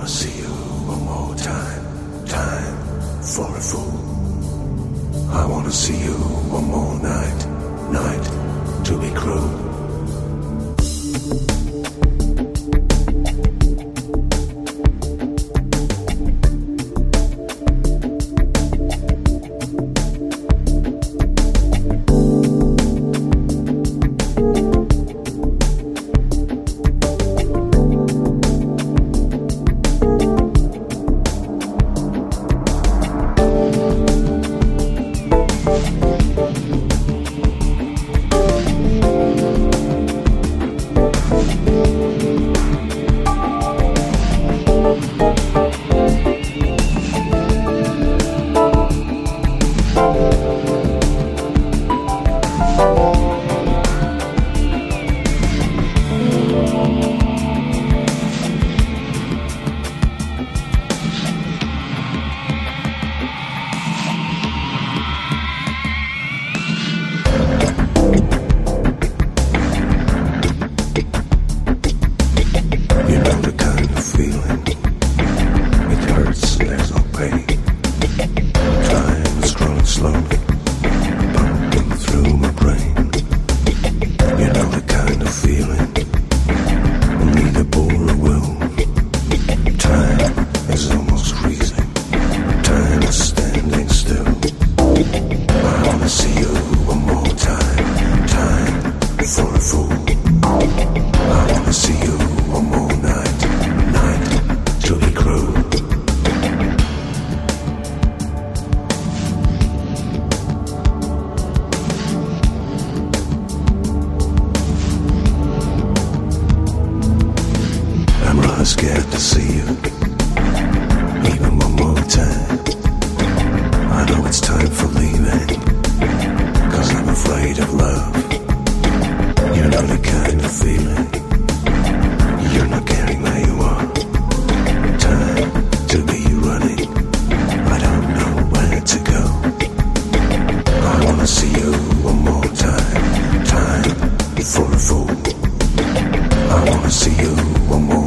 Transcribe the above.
wanna see you one more time, time for a fool. I wanna see you one more night, night to be cruel. Scared to see you, even one more time. I know it's time for leaving, 'cause I'm afraid of love. You know the kind of feeling, you're not caring where you are. Time to be running, I don't know where to go. I wanna see you one more time, time for a fool. I wanna see you one more